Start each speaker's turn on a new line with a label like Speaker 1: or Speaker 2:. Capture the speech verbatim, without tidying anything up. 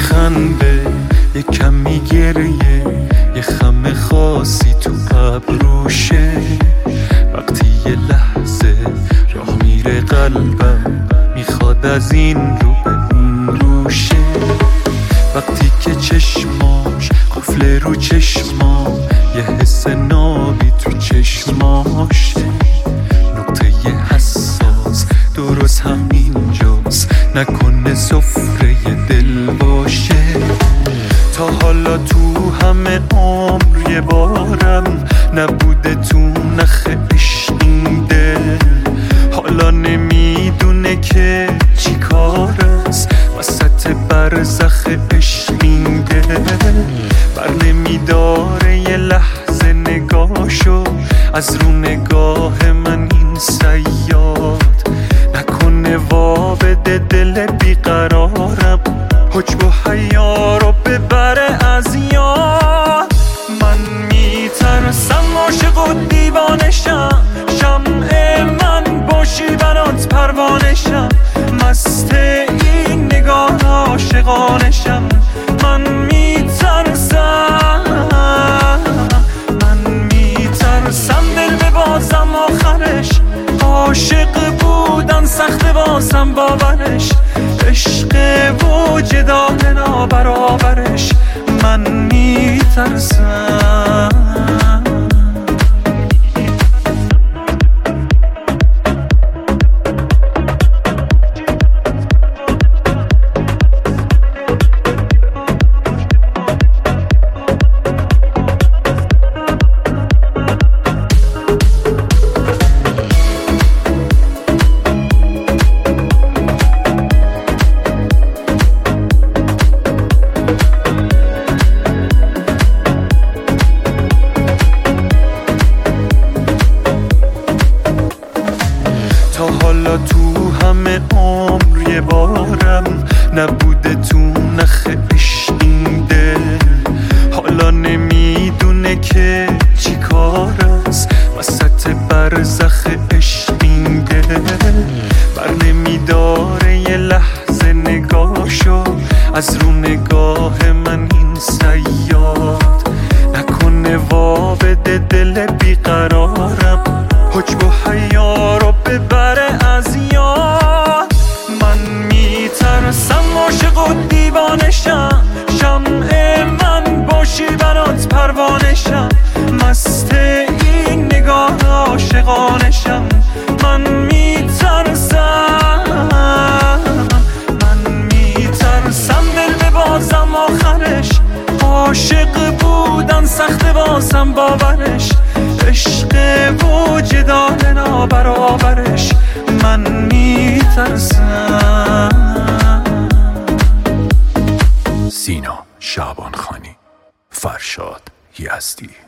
Speaker 1: خنده، یه کمی گریه، یه خم خاصی تو ابروشه. وقتی یه لحظه راه میره قلبم، میخواد از این رو به اون روشه. وقتی که چشماش قفل رو چشمام، یه حس نابی تو چشماشه. نقطه حساس درست همینجاست، نکنه سفره دل باشه. تا حالا تو همه عمر یه بارم نبوده تو نخ عشق این دل. حالا نمیدونه که چی کار است وسط برزخ عشق این دل. بر نمیداره یه لحظه نگاهشو از رو نگاه من این صیاد. نکنه وا بده دل بیقرارم، حجب و حیا رو ببره از یاد. من میترسم عاشق و دیوانشم، شمع من باشی برات پروانشم. مست این نگاه عاشقانشم. من میترسم، من میترسم دل ببازم آخرش. عاشق بودن سخت واسم باورش، عشق وجدان نابرابرش. من میترسم. تا حالا تو همه عمر یه بارم نبوده تو نخ عشق این دل. حالا نمیدونه که چی کار است وسط برزخ عشق این دل. بر نمیداره یه لحظه نگاهشو از رو نگاه من این صیاد. نکنه وا بده دل بیقرارم، حجب و حیا رو ببره از یاد. من میترسم عاشق و دیوانشم، شمع من باشی برات پروانشم. مست این نگاه عاشقانشم. من میترسم، من میترسم دل ببازم آخرش. عاشق بودن سخت واسم باورش، عشق وجدان نابرابرش. من میترسم.
Speaker 2: سینا شعبان خانی، فرشاد یزدی.